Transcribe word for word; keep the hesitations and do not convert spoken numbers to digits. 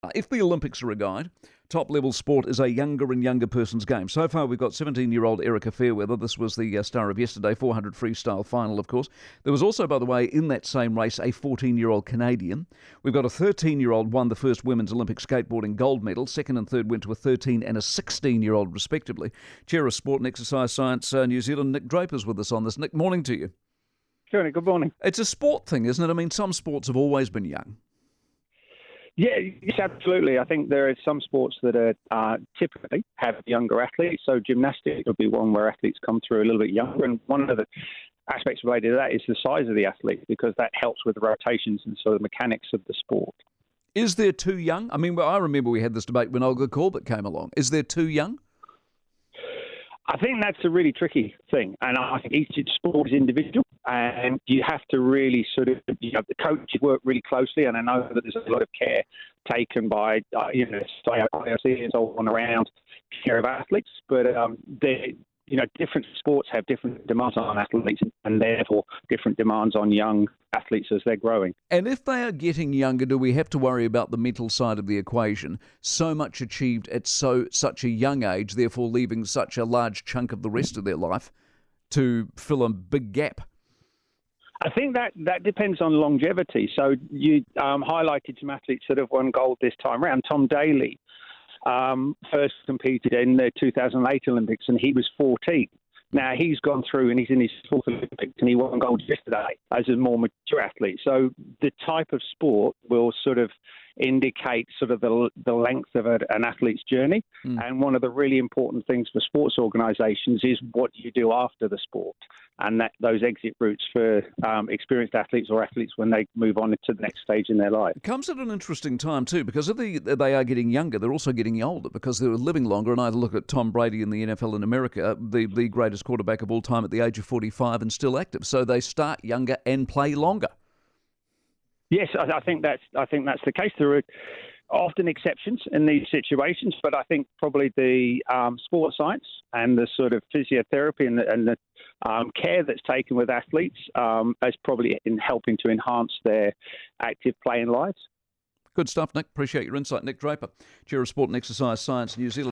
Uh, If the Olympics are a guide, top-level sport is a younger and younger person's game. So far, we've got seventeen-year-old Erica Fairweather. This was the uh, star of yesterday, four hundred freestyle final, of course. There was also, by the way, in that same race, a fourteen-year-old Canadian. We've got a thirteen-year-old won the first women's Olympic skateboarding gold medal. Second and third went to a thirteen and a sixteen-year-old, respectively. Chair of Sport and Exercise Science uh, New Zealand, Nick Draper's with us on this. Nick, morning to you. Sure, good morning. It's a sport thing, isn't it? I mean, some sports have always been young. Yeah, yes, absolutely. I think there are some sports that are uh, typically have younger athletes. So gymnastics would be one where athletes come through a little bit younger. And one of the aspects related to that is the size of the athlete, because that helps with the rotations and sort of mechanics of the sport. Is there too young? I mean, well, I remember we had this debate when Olga Korbut came along. Is there too young? I think that's a really tricky thing, and I think each sport is individual, and you have to really sort of, you know, the coaches work really closely, and I know that there's a lot of care taken by, uh, you know, I O C and so on around care of athletes, but um, they, you know, different sports have different demands on athletes, and therefore different demands on young athletes as they're growing. And if they are getting younger, do we have to worry about the mental side of the equation? So much achieved at so such a young age, therefore leaving such a large chunk of the rest of their life to fill a big gap. I think that, that depends on longevity. So you um, highlighted some athletes that have won gold this time around. Tom Daley um, first competed in the two thousand eight Olympics, and he was fourteen. Now, he's gone through and he's in his fourth Olympics, and he won gold yesterday as a more mature athlete. So the type of sport will sort of indicate sort of the, the length of a, an athlete's journey. Mm. And one of the really important things for sports organisations is what you do after the sport, and that those exit routes for um, experienced athletes or athletes when they move on to the next stage in their life. It comes at an interesting time too, because if they, they are getting younger, they're also getting older because they're living longer. And I look at Tom Brady in the N F L in America, the, the greatest quarterback of all time at the age of forty-five and still active. So they start younger and play longer. Yes, I, I think that's I think that's the case. There are often exceptions in these situations, but I think probably the um, sports science and the sort of physiotherapy and the, and the um, care that's taken with athletes um, is probably in helping to enhance their active playing lives. Good stuff, Nick. Appreciate your insight. Nick Draper, Chair of Sport and Exercise Science New Zealand.